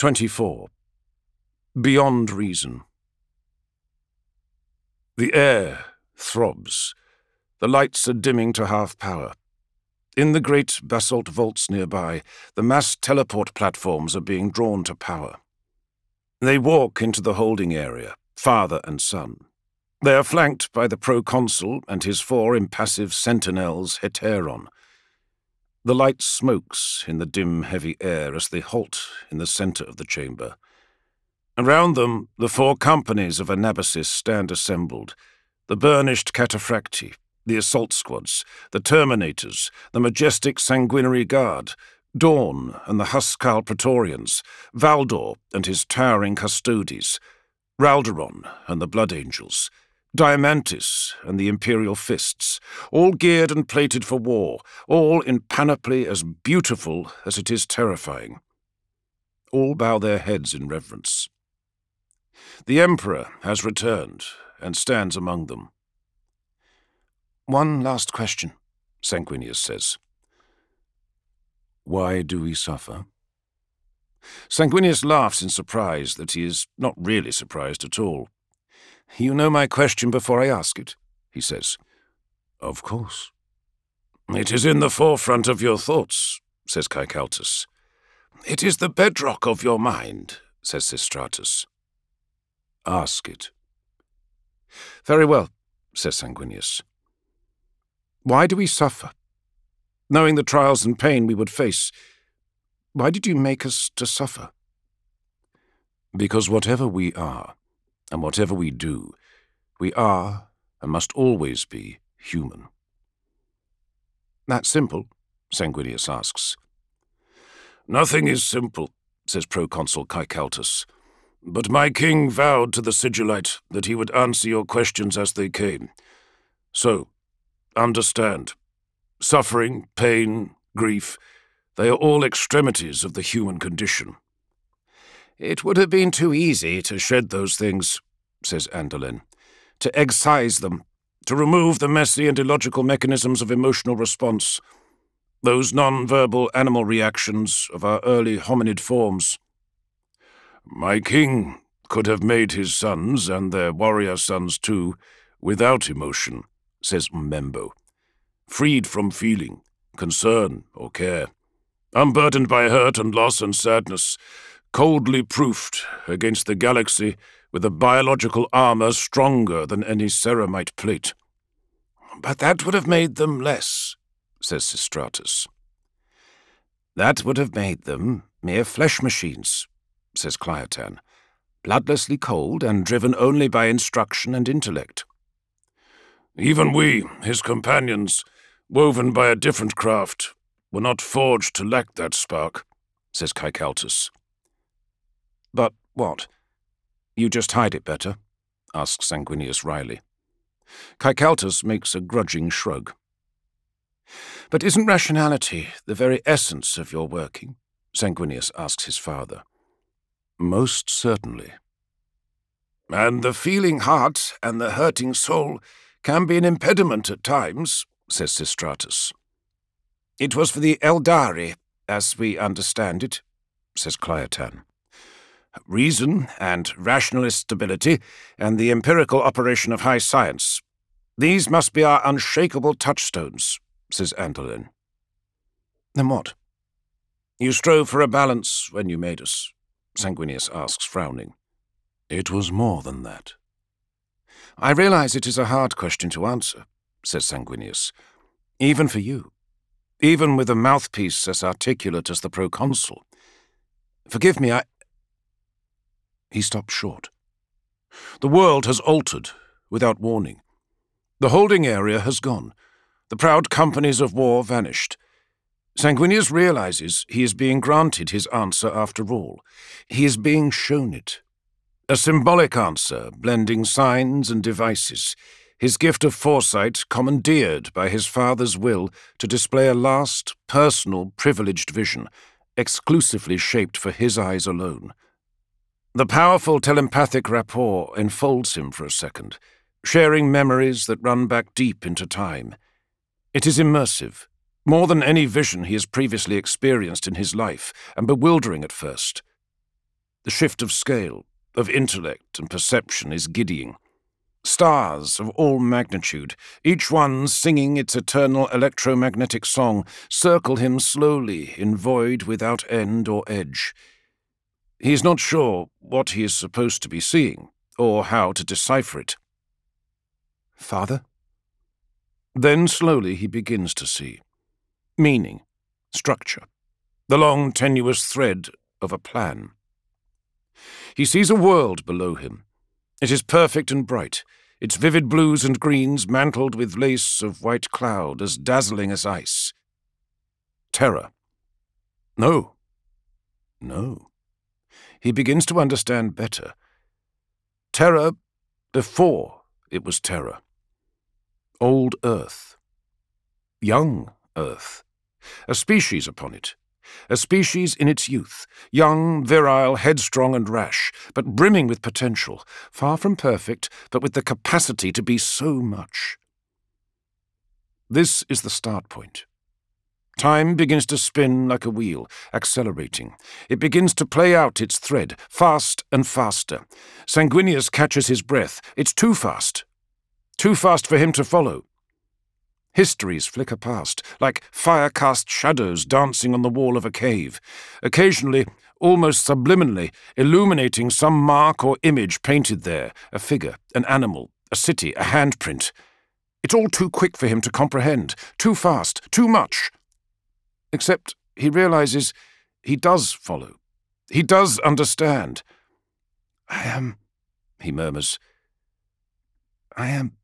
24. Beyond reason. The air throbs. The lights are dimming to half power. In the great basalt vaults nearby, the mass teleport platforms are being drawn to power. They walk into the holding area, father and son. They are flanked by the proconsul and his 4 impassive sentinels Heteron. The light smokes in the dim, heavy air as they halt in the center of the chamber. Around them, the 4 companies of Anabasis stand assembled, the burnished cataphracti, the assault squads, the terminators, the majestic sanguinary guard, Dawn and the Huscarl Praetorians, Valdor and his towering custodes, Ralderon and the Blood Angels, Diamantis and the Imperial Fists, all geared and plated for war, all in panoply as beautiful as it is terrifying. All bow their heads in reverence. The Emperor has returned and stands among them. "One last question," Sanguinius says. "Why do we suffer?" Sanguinius laughs in surprise that he is not really surprised at all. "You know my question before I ask it," he says. "Of course." "It is in the forefront of your thoughts," says Caecaltus. "It is the bedrock of your mind," says Sistratus. "Ask it." "Very well," says Sanguinius. "Why do we suffer? Knowing the trials and pain we would face, why did you make us to suffer?" "Because whatever we are, and whatever we do, we are and must always be human." "That simple?" Sanguinius asks. "Nothing is simple," says Proconsul Caecaltus. "But my king vowed to the Sigillite that he would answer your questions as they came. So, understand. Suffering, pain, grief, they are all extremities of the human condition." "It would have been too easy to shed those things," says Andolin, "to excise them, to remove the messy and illogical mechanisms of emotional response, those non-verbal animal reactions of our early hominid forms." "My king could have made his sons, and their warrior sons too, without emotion," says Membo, "freed from feeling, concern, or care, unburdened by hurt and loss and sadness, coldly proofed against the galaxy with a biological armor stronger than any ceramite plate." "But that would have made them less," says Sistratus. "That would have made them mere flesh machines," says Cleotan, "bloodlessly cold and driven only by instruction and intellect." "Even we, his companions, woven by a different craft, were not forged to lack that spark," says Caecaltus. "But what? You just hide it better?" asks Sanguinius wryly. Caecaltus makes a grudging shrug. "But isn't rationality the very essence of your working?" Sanguinius asks his father. "Most certainly." "And the feeling heart and the hurting soul can be an impediment at times," says Sistratus. "It was for the Eldari, as we understand it," says Cleotan. "Reason and rationalist stability and the empirical operation of high science. These must be our unshakable touchstones," says Andolin. "Then what?" "You strove for a balance when you made us," Sanguinius asks, frowning. "It was more than that." "I realize it is a hard question to answer," says Sanguinius, "even for you, even with a mouthpiece as articulate as the proconsul. Forgive me, He stops short. The world has altered, without warning. The holding area has gone. The proud companies of war vanished. Sanguinius realizes he is being granted his answer after all. He is being shown it. A symbolic answer, blending signs and devices, his gift of foresight commandeered by his father's will to display a last, personal, privileged vision, exclusively shaped for his eyes alone. The powerful telepathic rapport enfolds him for a second, sharing memories that run back deep into time. It is immersive, more than any vision he has previously experienced in his life, and bewildering at first. The shift of scale, of intellect and perception is giddying. Stars of all magnitude, each one singing its eternal electromagnetic song, circle him slowly in void without end or edge. He is not sure what he is supposed to be seeing, or how to decipher it. Father? Then slowly he begins to see. Meaning, structure, the long tenuous thread of a plan. He sees a world below him. It is perfect and bright, its vivid blues and greens mantled with lace of white cloud as dazzling as ice. Terror. No. No. He begins to understand better. Terror before it was terror. Old Earth. Young Earth. A species upon it. A species in its youth, young, virile, headstrong and rash, but brimming with potential, far from perfect, but with the capacity to be so much. This is the start point. Time begins to spin like a wheel, accelerating. It begins to play out its thread, fast and faster. Sanguinius catches his breath. It's too fast. Too fast for him to follow. Histories flicker past, like fire-cast shadows dancing on the wall of a cave, occasionally, almost subliminally, illuminating some mark or image painted there, a figure, an animal, a city, a handprint. It's all too quick for him to comprehend, too fast, too much. Except he realizes he does follow. He does understand. He murmurs. I am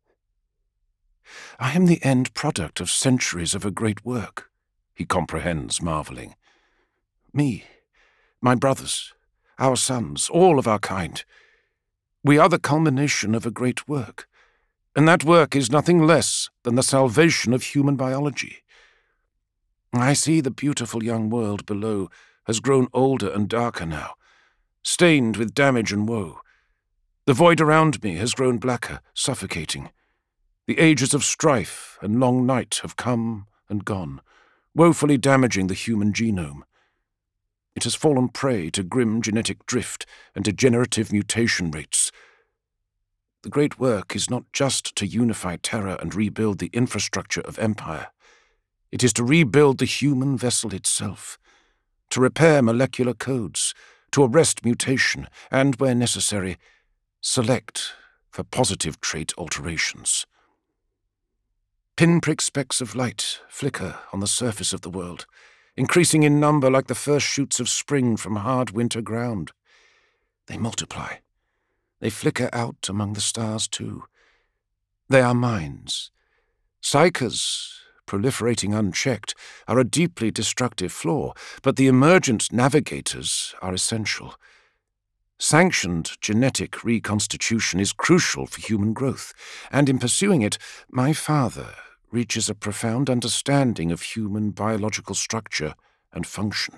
the end product of centuries of a great work, he comprehends, marveling. Me, my brothers, our sons, all of our kind. We are the culmination of a great work, and that work is nothing less than the salvation of human biology. I see the beautiful young world below has grown older and darker now, stained with damage and woe. The void around me has grown blacker, suffocating. The ages of strife and long night have come and gone, woefully damaging the human genome. It has fallen prey to grim genetic drift and degenerative mutation rates. The great work is not just to unify Terra and rebuild the infrastructure of empire. It is to rebuild the human vessel itself, to repair molecular codes, to arrest mutation, and, where necessary, select for positive trait alterations. Pinprick specks of light flicker on the surface of the world, increasing in number like the first shoots of spring from hard winter ground. They multiply. They flicker out among the stars too. They are minds. Psychers, proliferating unchecked, are a deeply destructive flaw, but the emergent navigators are essential. Sanctioned genetic reconstitution is crucial for human growth, and in pursuing it, my father reaches a profound understanding of human biological structure and function.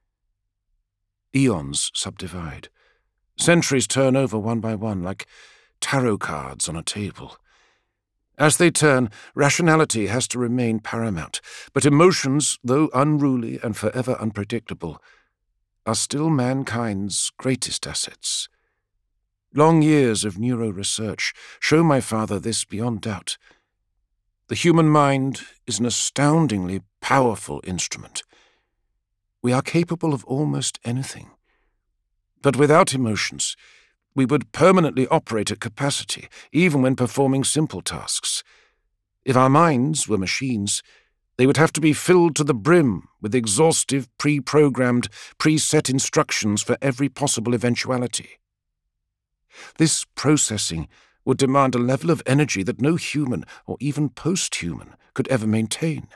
Eons subdivide. Centuries turn over one by one like tarot cards on a table. As they turn, rationality has to remain paramount, but emotions, though unruly and forever unpredictable, are still mankind's greatest assets. Long years of neuro-research show my father this beyond doubt. The human mind is an astoundingly powerful instrument. We are capable of almost anything. But without emotions, we would permanently operate at capacity, even when performing simple tasks. If our minds were machines, they would have to be filled to the brim with exhaustive, pre-programmed, preset instructions for every possible eventuality. This processing would demand a level of energy that no human, or even post-human, could ever maintain.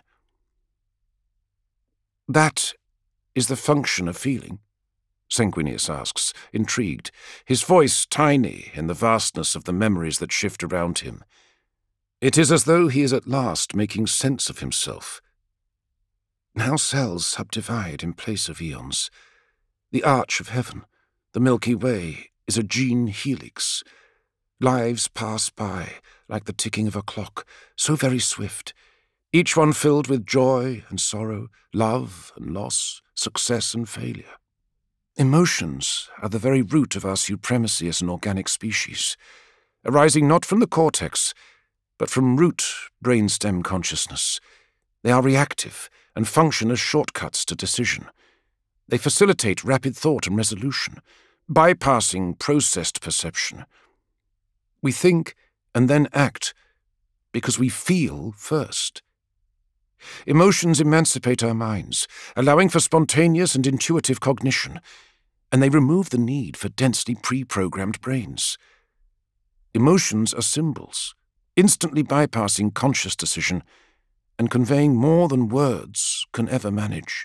That is the function of feeling, Sanguinius asks, intrigued, his voice tiny in the vastness of the memories that shift around him. It is as though he is at last making sense of himself. Now cells subdivide in place of eons. The arch of heaven, the Milky Way, is a gene helix. Lives pass by like the ticking of a clock, so very swift, each one filled with joy and sorrow, love and loss, success and failure. Emotions are the very root of our supremacy as an organic species, arising not from the cortex, but from root brainstem consciousness. They are reactive and function as shortcuts to decision. They facilitate rapid thought and resolution, bypassing processed perception. We think and then act because we feel first. Emotions emancipate our minds, allowing for spontaneous and intuitive cognition, and they remove the need for densely pre-programmed brains. Emotions are symbols, instantly bypassing conscious decision and conveying more than words can ever manage.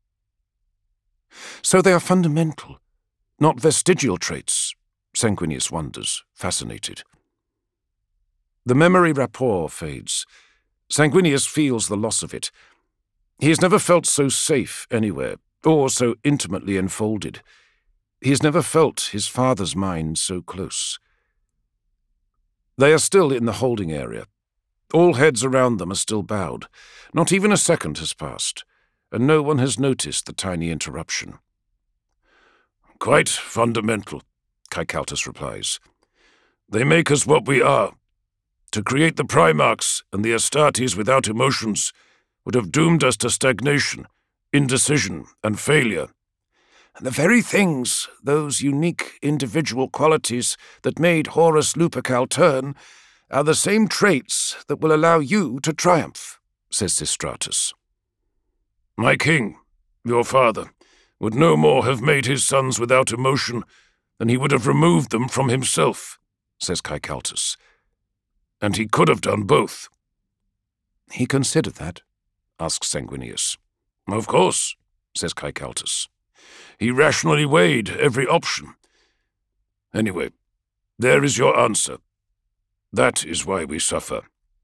So they are fundamental, not vestigial traits, Sanguinius wonders, fascinated. The memory rapport fades. Sanguinius feels the loss of it. He has never felt so safe anywhere, or so intimately enfolded. He has never felt his father's mind so close. They are still in the holding area. All heads around them are still bowed. Not even a second has passed, and no one has noticed the tiny interruption. "Quite fundamental," Kaikaltus replies. "They make us what we are. To create the Primarchs and the Astartes without emotions would have doomed us to stagnation, indecision, and failure. And the very things, those unique individual qualities that made Horus Lupercal turn, are the same traits that will allow you to triumph," says Sistratus. "My king, your father, would no more have made his sons without emotion than he would have removed them from himself," says Kaikaltus. "And he could have done both." "He considered that?" asks Sanguinius. "Of course," says Kaikaltus. "He rationally weighed every option. Anyway, there is your answer. That is why we suffer."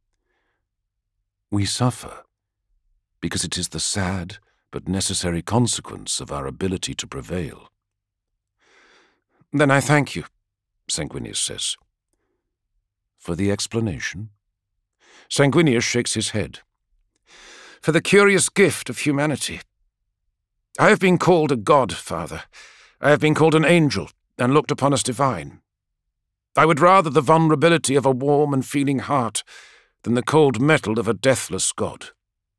We suffer because it is the sad but necessary consequence of our ability to prevail. "Then I thank you," Sanguinius says. "For the explanation?" Sanguinius shakes his head. "For the curious gift of humanity. I have been called a god, Father. I have been called an angel, and looked upon as divine. I would rather the vulnerability of a warm and feeling heart than the cold metal of a deathless god."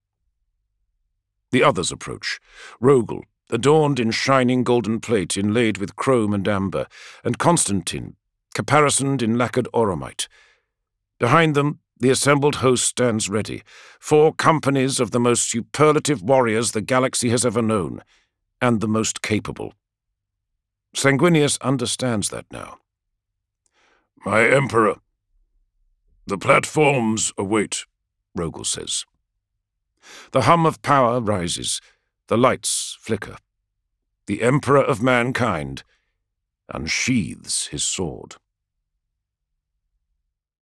The others approach. Rogel, adorned in shining golden plate inlaid with chrome and amber, and Constantine, caparisoned in lacquered oromite. Behind them, the assembled host stands ready, 4 companies of the most superlative warriors the galaxy has ever known, and the most capable. Sanguinius understands that now. "My Emperor, the platforms await," Rogel says. The hum of power rises, the lights flicker. The Emperor of mankind unsheathes his sword.